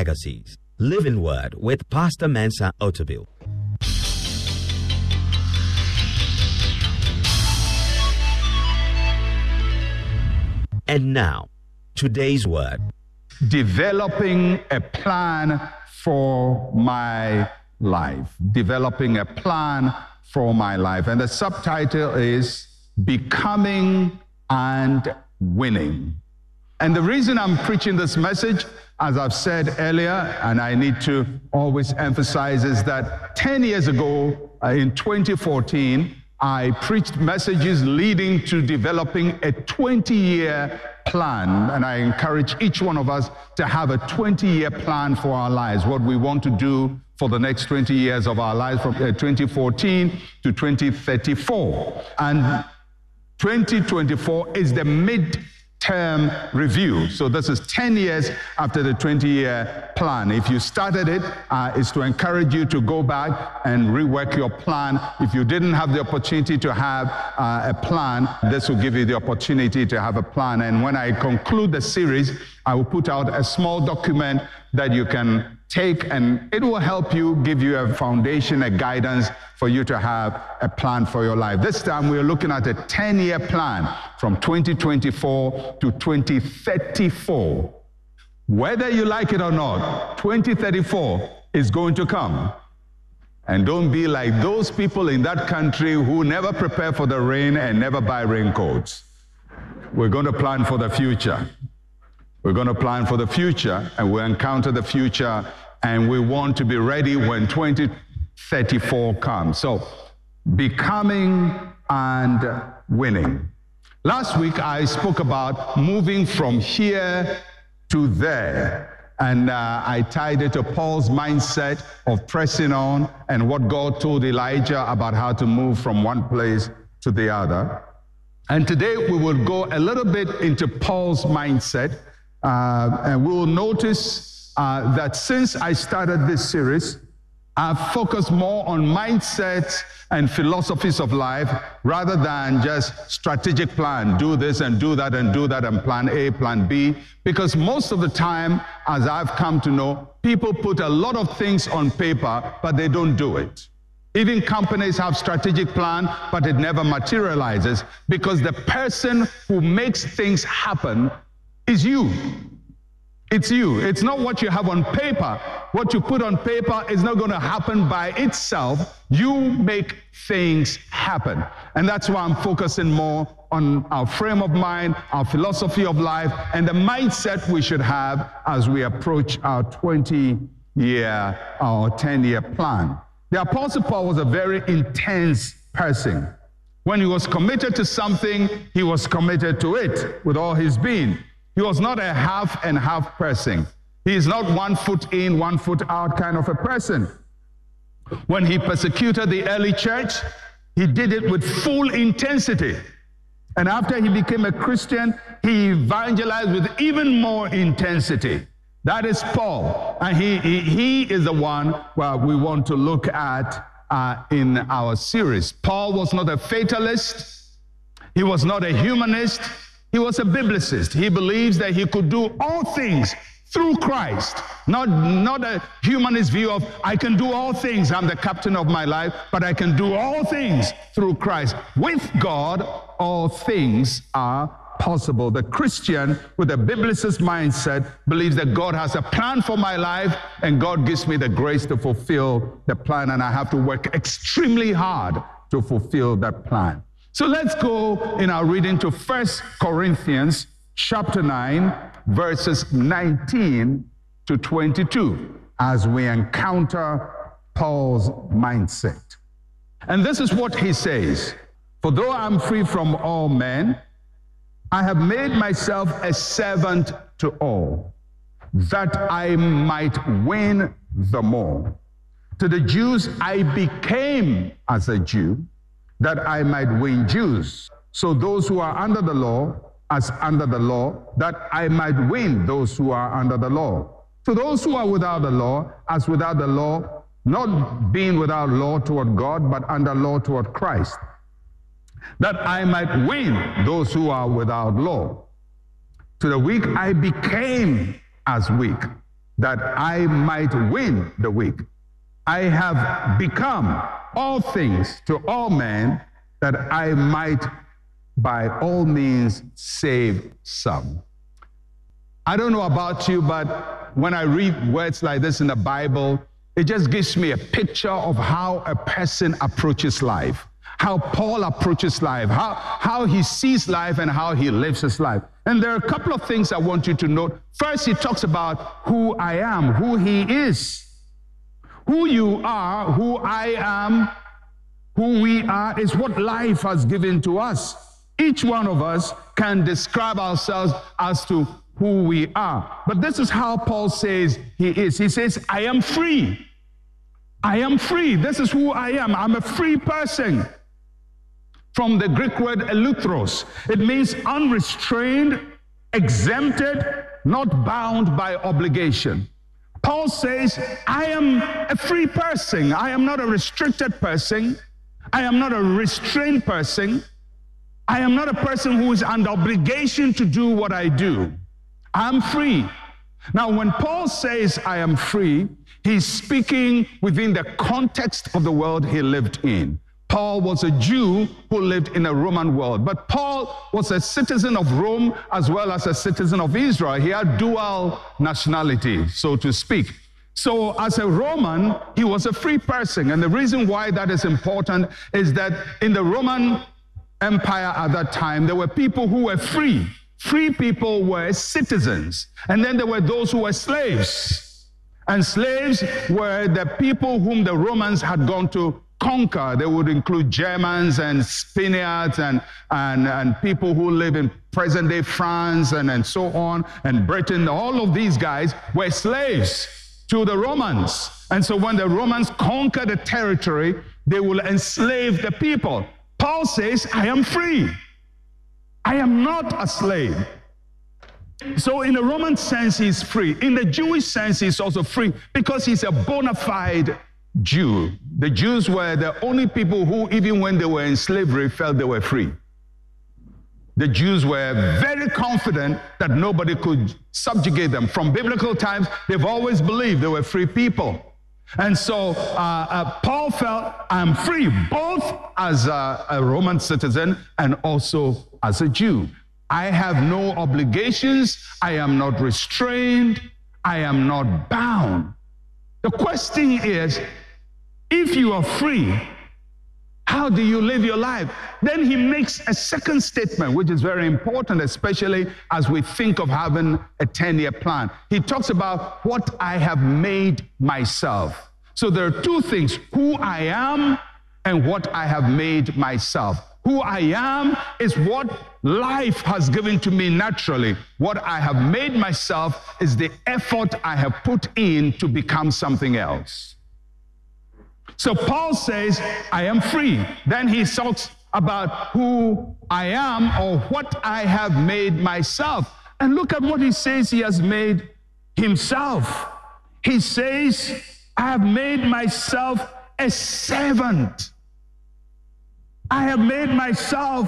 Agassiz. Living Word with Pastor Mensa Otabil. And now, today's word. Developing a plan for my life. Developing a plan for my life. And the subtitle is Becoming and Winning. And the reason I'm preaching this message, as I've said earlier, and I need to always emphasize, is that 10 years ago, in 2014, I preached messages leading to developing a 20-year plan. And I encourage each one of us to have a 20-year plan for our lives, what we want to do for the next 20 years of our lives, from 2014 to 2034. And 2024 is the mid-term review. So this is 10 years after the 20-year plan. If you started it, it's to encourage you to go back and rework your plan. If you didn't have the opportunity to have a plan, this will give you the opportunity to have a plan. And when I conclude the series, I will put out a small document that you can take, and it will help you, give you a foundation, a guidance for you to have a plan for your life. This time we're looking at a 10-year plan from 2024 to 2034. Whether you like it or not, 2034 is going to come. And don't be like those people in that country who never prepare for the rain and never buy raincoats. We're going to plan for the future. We're going to plan for the future, and we'll encounter the future, and we want to be ready when 2034 comes. So, becoming and winning. Last week, I spoke about moving from here to there, and I tied it to Paul's mindset of pressing on and what God told Elijah about how to move from one place to the other. And today, we will go a little bit into Paul's mindset. And we will notice that since I started this series, I've focused more on mindsets and philosophies of life rather than just strategic plan, do this and do that and do that, and plan A, plan B. Because most of the time, as I've come to know, people put a lot of things on paper, but they don't do it. Even companies have strategic plan, but it never materializes because the person who makes things happen is you. It's you. It's not what you have on paper. What you put on paper is not going to happen by itself. You make things happen. And that's why I'm focusing more on our frame of mind, our philosophy of life, and the mindset we should have as we approach our 20-year or 10-year plan. The Apostle Paul was a very intense person. When he was committed to something, he was committed to it with all his being. He was not a half and half person. He is not 1 foot in, 1 foot out kind of a person. When he persecuted the early church, he did it with full intensity. And after he became a Christian, he evangelized with even more intensity. That is Paul. And he is the one we want to look at in our series. Paul was not a fatalist. He was not a humanist. He was a biblicist. He believes that he could do all things through Christ. Not a humanist view of, I can do all things, I'm the captain of my life, but I can do all things through Christ. With God, all things are possible. The Christian with a biblicist mindset believes that God has a plan for my life, and God gives me the grace to fulfill the plan, and I have to work extremely hard to fulfill that plan. So let's go in our reading to 1 Corinthians chapter 9, verses 19 to 22, as we encounter Paul's mindset. And this is what he says: For though I'm free from all men, I have made myself a servant to all, that I might win the more. To the Jews I became as a Jew, that I might win Jews. So those who are under the law, as under the law, that I might win those who are under the law. To those who are without the law, as without the law, not being without law toward God, but under law toward Christ, that I might win those who are without law. To the weak I became as weak, that I might win the weak. I have become all things to all men, that I might by all means save some. I don't know about you, but when I read words like this in the Bible, it just gives me a picture of how a person approaches life, how Paul approaches life, how he sees life and how he lives his life. And there are a couple of things I want you to note. First, he talks about who I am, who he is. Who you are, who I am, who we are is what life has given to us. Each one of us can describe ourselves as to who we are. But this is how Paul says he is. He says, I am free. I am free. This is who I am. I'm a free person. From the Greek word eleuthros, it means unrestrained, exempted, not bound by obligation. Paul says, I am a free person. I am not a restricted person. I am not a restrained person. I am not a person who is under obligation to do what I do. I'm free. Now, when Paul says I am free, he's speaking within the context of the world he lived in. Paul was a Jew who lived in a Roman world, but Paul was a citizen of Rome as well as a citizen of Israel. He had dual nationality, so to speak. So as a Roman, he was a free person. And the reason why that is important is that in the Roman Empire at that time, there were people who were free. Free people were citizens. And then there were those who were slaves. And slaves were the people whom the Romans had gone to conquer. They would include Germans and Spaniards and people who live in present-day France and so on, and Britain. All of these guys were slaves to the Romans. And so when the Romans conquered a territory, they will enslave the people. Paul says, I am free. I am not a slave. So in the Roman sense, he's free. In the Jewish sense, he's also free because he's a bona fide Jew. The Jews were the only people who, even when they were in slavery, felt they were free. The Jews were very confident that nobody could subjugate them. From biblical times, they've always believed they were free people. And so Paul felt, I'm free, both as a Roman citizen and also as a Jew. I have no obligations. I am not restrained. I am not bound. The question is, if you are free, how do you live your life? Then he makes a second statement, which is very important, especially as we think of having a 10-year plan. He talks about what I have made myself. So there are two things, who I am and what I have made myself. Who I am is what life has given to me naturally. What I have made myself is the effort I have put in to become something else. So Paul says, I am free. Then he talks about who I am or what I have made myself. And look at what he says he has made himself. He says, I have made myself a servant. I have made myself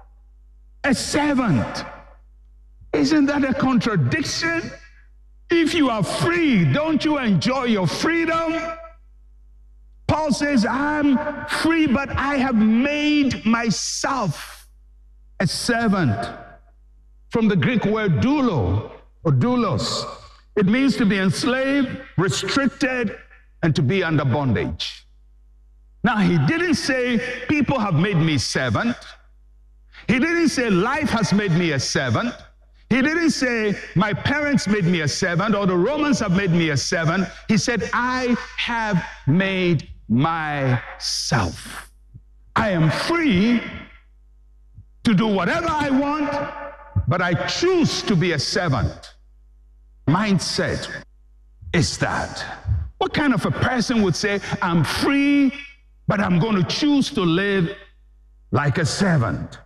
a servant. Isn't that a contradiction? If you are free, don't you enjoy your freedom? Paul says, I'm free, but I have made myself a servant. From the Greek word doulo or doulos. It means to be enslaved, restricted, and to be under bondage. Now, he didn't say people have made me servant. He didn't say life has made me a servant. He didn't say my parents made me a servant or the Romans have made me a servant. He said, I have made myself. I am free to do whatever I want, but I choose to be a servant. Mindset is that. What kind of a person would say, I'm free, but I'm going to choose to live like a servant?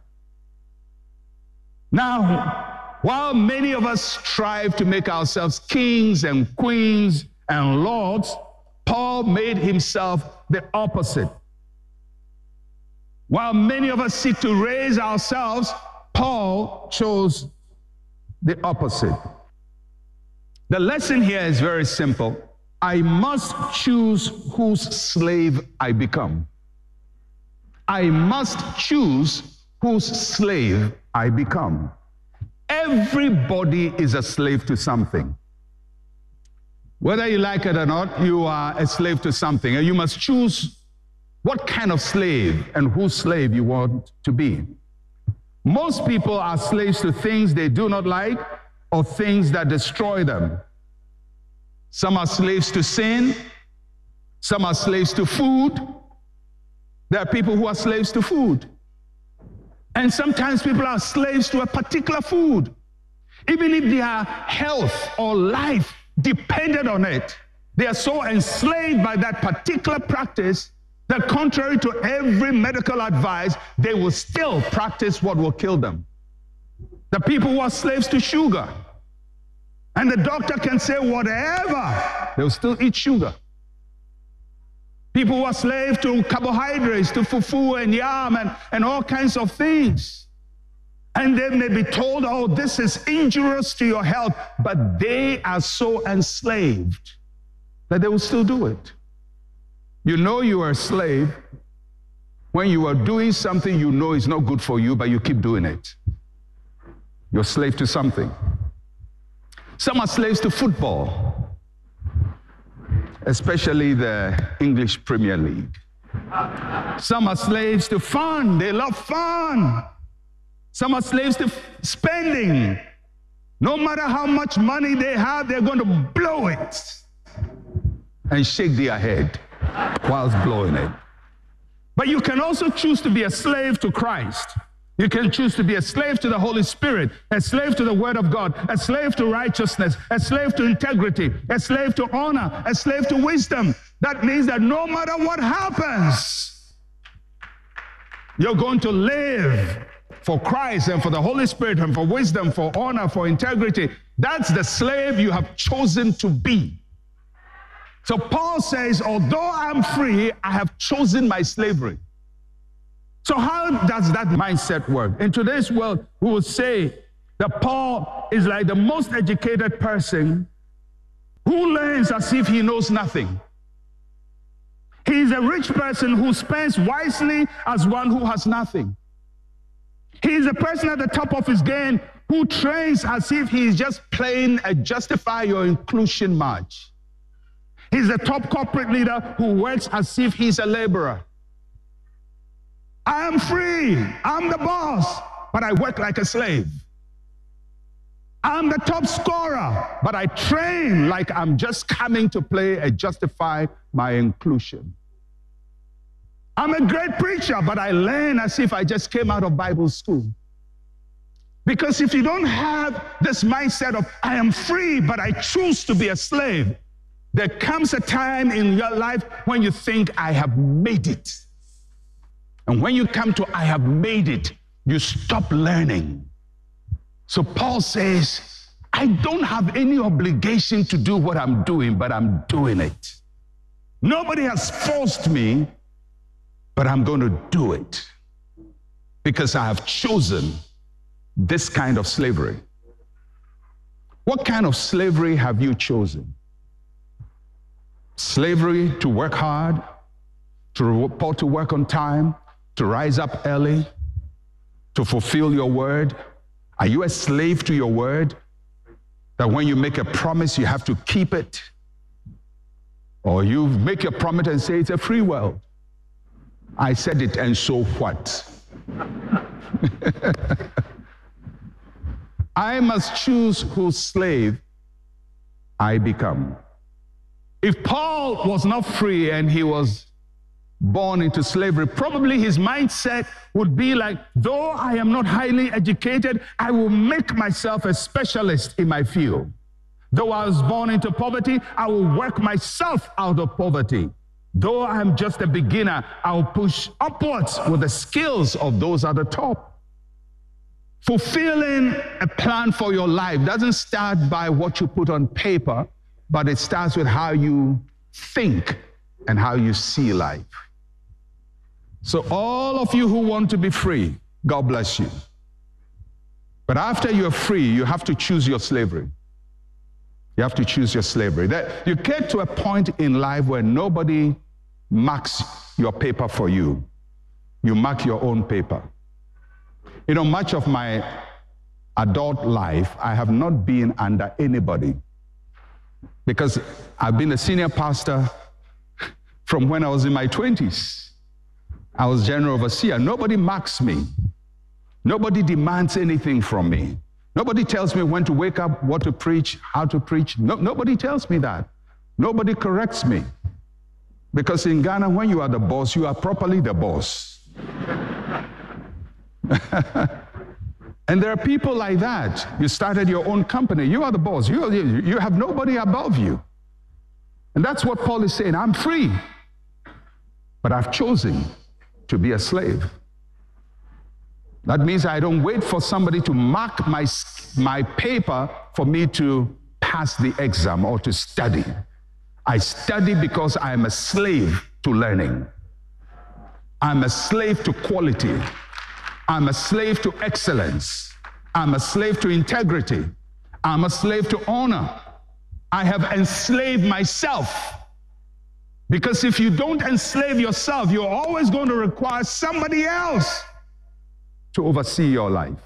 Now, while many of us strive to make ourselves kings and queens and lords, Paul made himself the opposite. While many of us seek to raise ourselves, Paul chose the opposite. The lesson here is very simple. I must choose whose slave I become. I must choose whose slave I become. Everybody is a slave to something. Whether you like it or not, you are a slave to something, and you must choose what kind of slave and whose slave you want to be. Most people are slaves to things they do not like or things that destroy them. Some are slaves to sin. Some are slaves to food. There are people who are slaves to food. And sometimes people are slaves to a particular food. Even if their health or life depended on it, they are so enslaved by that particular practice that contrary to every medical advice, they will still practice what will kill them. The people who are slaves to sugar, and the doctor can say whatever, they'll still eat sugar. People who are slaves to carbohydrates, to fufu and yam and all kinds of things. And they may be told, oh, this is injurious to your health, but they are so enslaved that they will still do it. You know you are a slave when you are doing something you know is not good for you, but you keep doing it. You're a slave to something. Some are slaves to football, especially the English Premier League. Some are slaves to fun. They love fun. Some are slaves to spending. No matter how much money they have, they're going to blow it and shake their head whilst blowing it. But you can also choose to be a slave to Christ. You can choose to be a slave to the Holy Spirit, a slave to the Word of God, a slave to righteousness, a slave to integrity, a slave to honor, a slave to wisdom. That means that no matter what happens, you're going to live for Christ and for the Holy Spirit and for wisdom, for honor, for integrity. That's the slave you have chosen to be. So Paul says, although I'm free, I have chosen my slavery. So how does that mindset work? In today's world, we will say that Paul is like the most educated person who learns as if he knows nothing. He is a rich person who spends wisely as one who has nothing. He is a person at the top of his game who trains as if he is just playing a Justify Your Inclusion march. He's a top corporate leader who works as if he's a laborer. I am free. I'm the boss, but I work like a slave. I'm the top scorer, but I train like I'm just coming to play a Justify My Inclusion. I'm a great preacher, but I learn as if I just came out of Bible school. Because if you don't have this mindset of, I am free, but I choose to be a slave, there comes a time in your life when you think, I have made it. And when you come to, I have made it, you stop learning. So Paul says, I don't have any obligation to do what I'm doing, but I'm doing it. Nobody has forced me, but I'm going to do it because I have chosen this kind of slavery. What kind of slavery have you chosen? Slavery to work hard, to report to work on time, to rise up early, to fulfill your word? Are you a slave to your word? That when you make a promise, you have to keep it? Or you make a promise and say, it's a free world. I said it, and so what? I must choose whose slave I become. If Paul was not free and he was born into slavery, probably his mindset would be like, though I am not highly educated, I will make myself a specialist in my field. Though I was born into poverty, I will work myself out of poverty. Though I'm just a beginner, I'll push upwards with the skills of those at the top. Fulfilling a plan for your life doesn't start by what you put on paper, but it starts with how you think and how you see life. So all of you who want to be free, God bless you. But after you're free, you have to choose your slavery. You You have to choose your slavery. That you get to a point in life where nobody marks your paper for you. You mark your own paper. You know, much of my adult life, I have not been under anybody, because I've been a senior pastor from when I was in my 20s. I was general overseer. Nobody marks me. Nobody demands anything from me. Nobody tells me when to wake up, what to preach, how to preach. Nobody tells me that. Nobody corrects me. Because in Ghana, when you are the boss, you are properly the boss. And there are people like that. You started your own company. You are the boss. You have nobody above you. And that's what Paul is saying. I'm free, but I've chosen to be a slave. That means I don't wait for somebody to mark my paper for me to pass the exam or to study. I study because I'm a slave to learning. I'm a slave to quality. I'm a slave to excellence. I'm a slave to integrity. I'm a slave to honor. I have enslaved myself. Because if you don't enslave yourself, you're always going to require somebody else to oversee your life.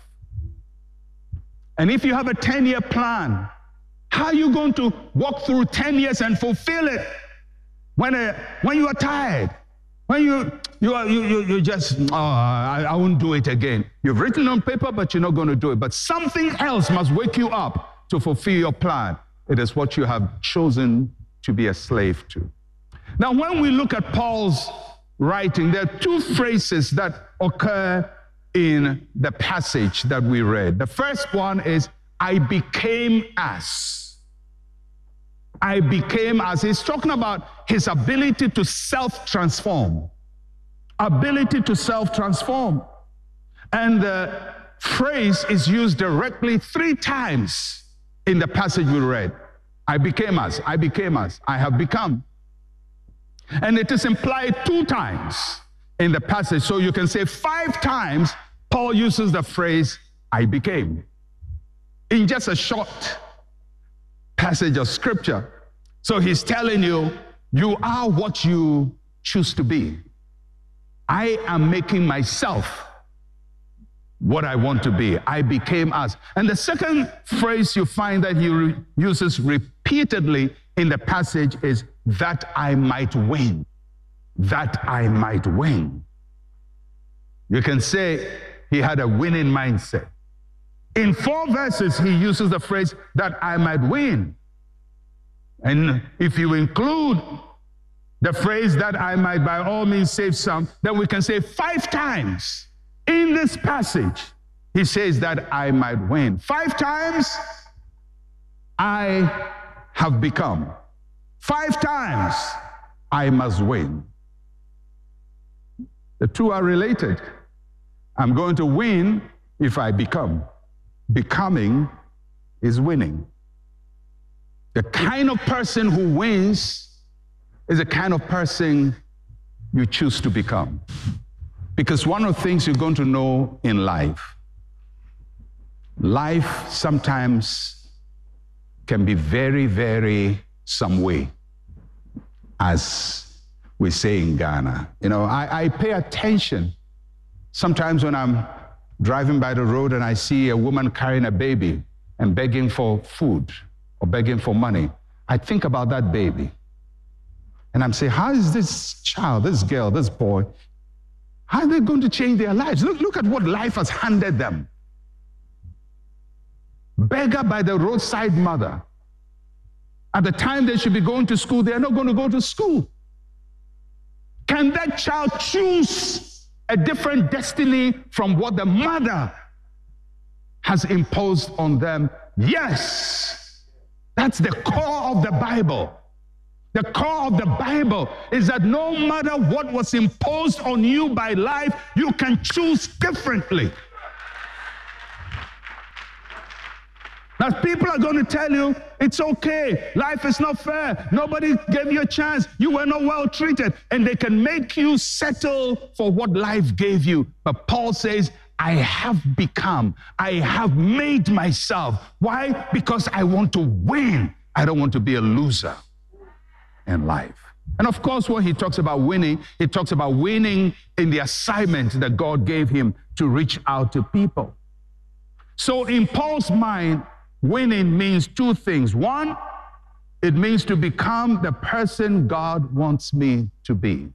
And if you have a 10-year plan, how are you going to walk through 10 years and fulfill it when you are tired? When you just, I won't do it again. You've written on paper, but you're not going to do it. But something else must wake you up to fulfill your plan. It is what you have chosen to be a slave to. Now, when we look at Paul's writing, there are two phrases that occur in the passage that we read. The first one is, I became as. I became as. He's talking about his ability to self-transform. Ability to self-transform. And the phrase is used directly 3 times in the passage we read. I became as. I became as. I have become. And it is implied 2 times in the passage. So you can say 5 times Paul uses the phrase, I became, in just a short passage of scripture. So he's telling you, you are what you choose to be. I am making myself what I want to be. I became as. And the second phrase you find that he uses repeatedly in the passage is, that I might win. That I might win. You can say he had a winning mindset. In 4 verses, he uses the phrase, that I might win. And if you include the phrase, that I might by all means save some, then we can say 5 times in this passage, he says that I might win. 5 times, I have become. 5 times, I must win. The two are related. I'm going to win if I become. Becoming is winning. The kind of person who wins is the kind of person you choose to become. Because one of the things you're going to know in life sometimes can be very, very some way, as we say in Ghana. You know, I pay attention sometimes when I'm driving by the road and I see a woman carrying a baby and begging for food or begging for money. I think about that baby. And I'm saying, how is this child, this girl, this boy, how are they going to change their lives? Look at what life has handed them. Beggar by the roadside mother. At the time they should be going to school, they are not going to go to school. Can that child choose a different destiny from what the mother has imposed on them? Yes. That's the core of the Bible. The core of the Bible is that no matter what was imposed on you by life, you can choose differently. Now, people are going to tell you, it's okay, life is not fair, nobody gave you a chance, you were not well treated, and they can make you settle for what life gave you. But Paul says, I have become, I have made myself. Why? Because I want to win. I don't want to be a loser in life. And of course, when he talks about winning, he talks about winning in the assignment that God gave him to reach out to people. So in Paul's mind, winning means two things. One, it means to become the person God wants me to be.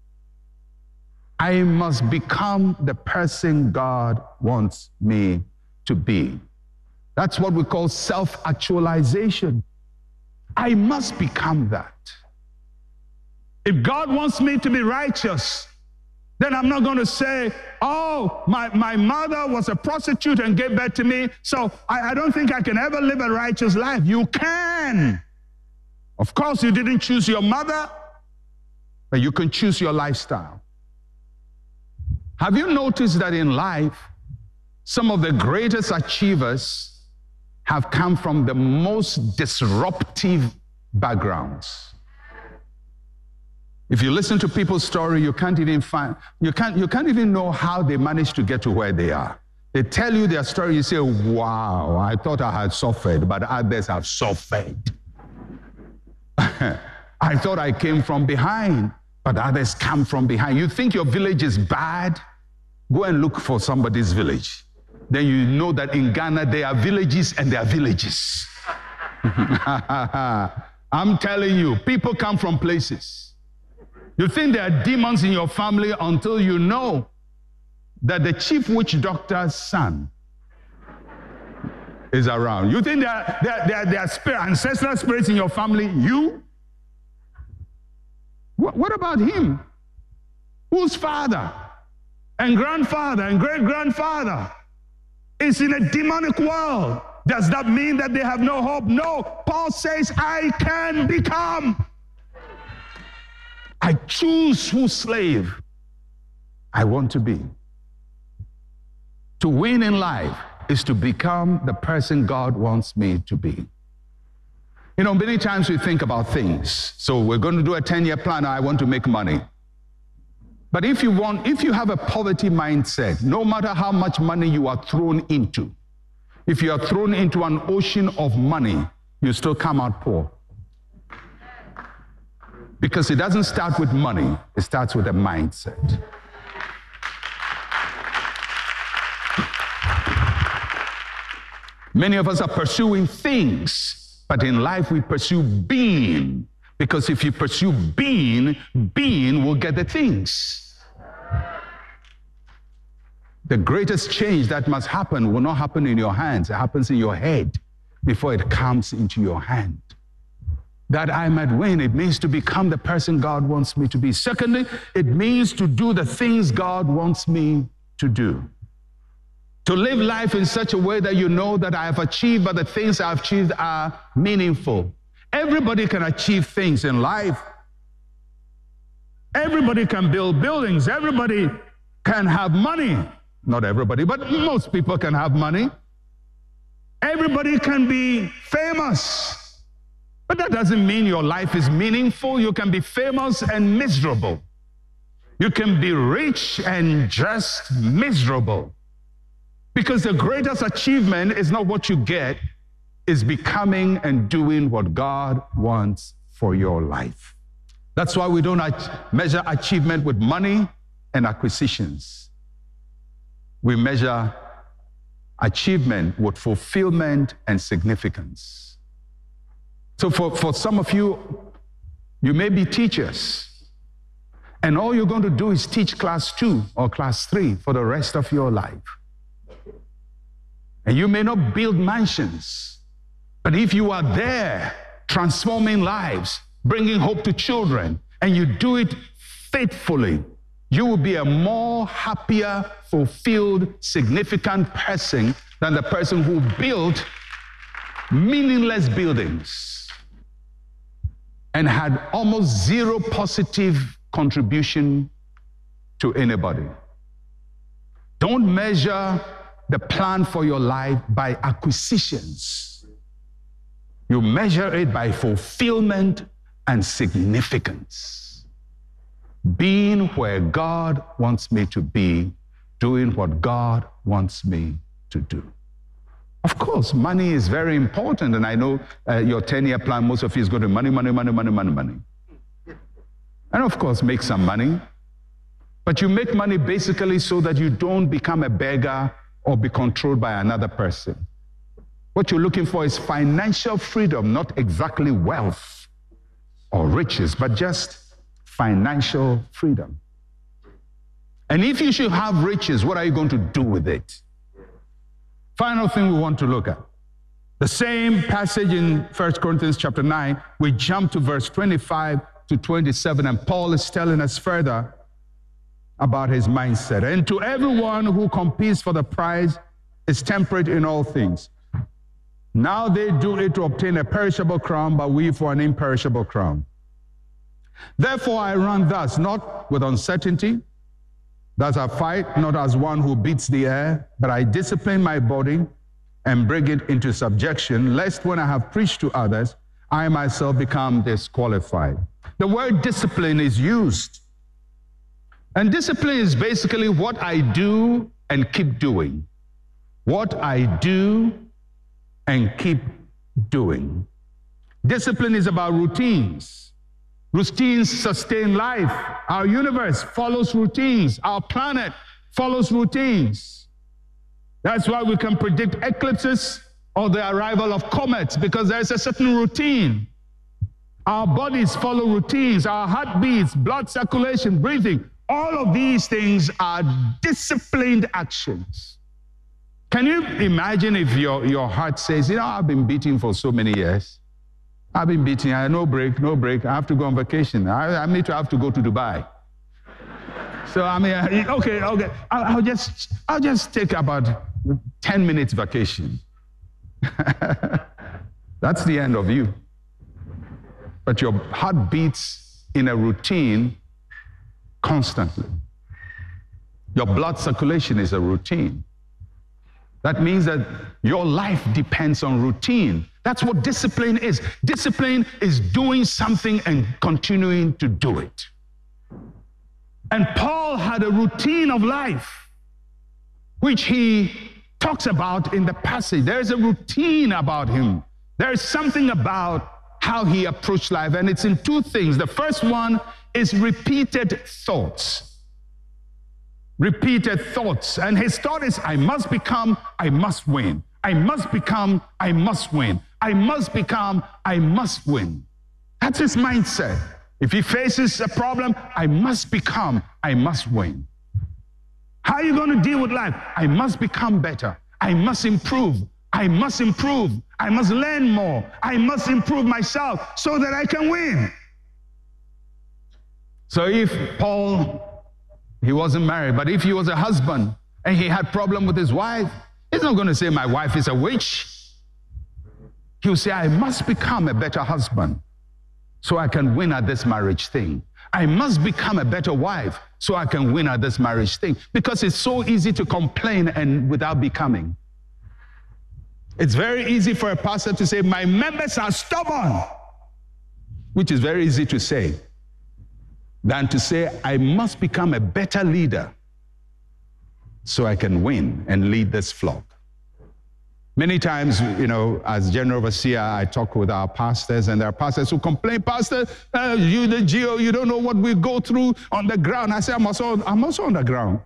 I must become the person God wants me to be. That's what we call self-actualization. I must become that. If God wants me to be righteous, then I'm not going to say, oh, my mother was a prostitute and gave birth to me, so I don't think I can ever live a righteous life. You can. Of course, you didn't choose your mother, but you can choose your lifestyle. Have you noticed that in life, some of the greatest achievers have come from the most disruptive backgrounds? If you listen to people's story, you can't even know how they managed to get to where they are. They tell you their story, you say, wow, I thought I had suffered, but others have suffered. I thought I came from behind, but others come from behind. You think your village is bad? Go and look for somebody's village. Then you know that in Ghana, there are villages and there are villages. I'm telling you, people come from places. You think there are demons in your family until you know that the chief witch doctor's son is around. You think there are ancestral spirits in your family? You? What about him? Whose father and grandfather and great-grandfather is in a demonic world? Does that mean that they have no hope? No. Paul says, I can become. I choose whose slave I want to be. To win in life is to become the person God wants me to be. You know, many times we think about things. So we're going to do a 10-year plan. I want to make money. But if you have a poverty mindset, no matter how much money you are thrown into, if you are thrown into an ocean of money, you still come out poor. Because it doesn't start with money, it starts with a mindset. Many of us are pursuing things, but in life we pursue being. Because if you pursue being, being will get the things. The greatest change that must happen will not happen in your hands, it happens in your head before it comes into your hand. That I might win, it means to become the person God wants me to be. Secondly, it means to do the things God wants me to do. To live life in such a way that you know that I have achieved, but the things I've achieved are meaningful. Everybody can achieve things in life. Everybody can build buildings. Everybody can have money. Not everybody, but most people can have money. Everybody can be famous. But that doesn't mean your life is meaningful. You can be famous and miserable. You can be rich and just miserable. Because the greatest achievement is not what you get, it's becoming and doing what God wants for your life. That's why we don't measure achievement with money and acquisitions. We measure achievement with fulfillment and significance. So for some of you, you may be teachers, and all you're going to do is teach class 2 or class 3 for the rest of your life. And you may not build mansions, but if you are there transforming lives, bringing hope to children, and you do it faithfully, you will be a more happier, fulfilled, significant person than the person who built meaningless buildings and had almost zero positive contribution to anybody. Don't measure the plan for your life by acquisitions. You measure it by fulfillment and significance. Being where God wants me to be, doing what God wants me to do. Of course, money is very important, and I know your 10-year plan, most of you is going to money. And of course, make some money. But you make money basically so that you don't become a beggar or be controlled by another person. What you're looking for is financial freedom, not exactly wealth or riches, but just financial freedom. And if you should have riches, what are you going to do with it? Final thing we want to look at. The same passage in 1 Corinthians chapter 9, we jump to verse 25 to 27, and Paul is telling us further about his mindset. And to everyone who competes for the prize is temperate in all things. Now they do it to obtain a perishable crown, but we for an imperishable crown. Therefore I run thus, not with uncertainty. Thus I fight, not as one who beats the air, but I discipline my body and bring it into subjection, lest when I have preached to others, I myself become disqualified. The word discipline is used. And discipline is basically what I do and keep doing. What I do and keep doing. Discipline is about routines. Routines sustain life. Our universe follows routines. Our planet follows routines. That's why we can predict eclipses or the arrival of comets, because there's a certain routine. Our bodies follow routines. Our heartbeats, blood circulation, breathing, all of these things are disciplined actions. Can you imagine if your heart says, I've been beating for so many years. I've been beating, no break. I have to go on vacation. I need to have to go to Dubai. So, okay. I'll just take about 10 minutes vacation. That's the end of you. But your heart beats in a routine constantly. Your blood circulation is a routine. That means that your life depends on routine. That's what discipline is. Discipline is doing something and continuing to do it. And Paul had a routine of life, which he talks about in the passage. There's a routine about him. There's something about how he approached life, and it's in two things. The first one is repeated thoughts. Repeated thoughts. And his thought is, I must become, I must win. I must become, I must win. I must become, I must win. That's his mindset. If he faces a problem, I must become, I must win. How are you going to deal with life? I must become better. I must improve. I must improve. I must learn more. I must improve myself so that I can win. So if Paul, he wasn't married, but if he was a husband and he had problem with his wife, he's not going to say, my wife is a witch. He'll say, I must become a better husband so I can win at this marriage thing. I must become a better wife so I can win at this marriage thing. Because it's so easy to complain and without becoming. It's very easy for a pastor to say, my members are stubborn, which is very easy to say, than to say, I must become a better leader so I can win and lead this flock. Many times, as general overseer, I talk with our pastors, and there are pastors who complain, Pastor, you, the GO, you don't know what we go through on the ground. I say, I'm also on the ground.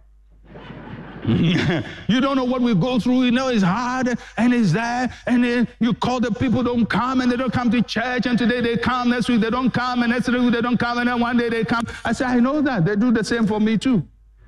You don't know what we go through. It's hard, and it's there, and then you call the people, don't come, and they don't come to church, and today they come, next week they don't come, and next week they don't come, and then one day they come. I say, I know that. They do the same for me too.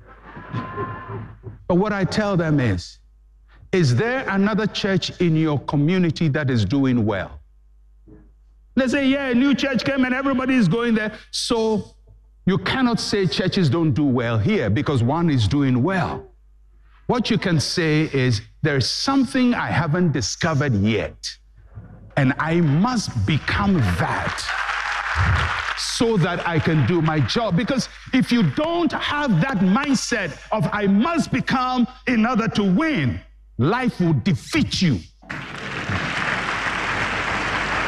But what I tell them is there another church in your community that is doing well? They say, yeah, a new church came and everybody is going there. So you cannot say churches don't do well here because one is doing well. What you can say is, there's something I haven't discovered yet, and I must become that so that I can do my job. Because if you don't have that mindset of I must become in order to win, life will defeat you.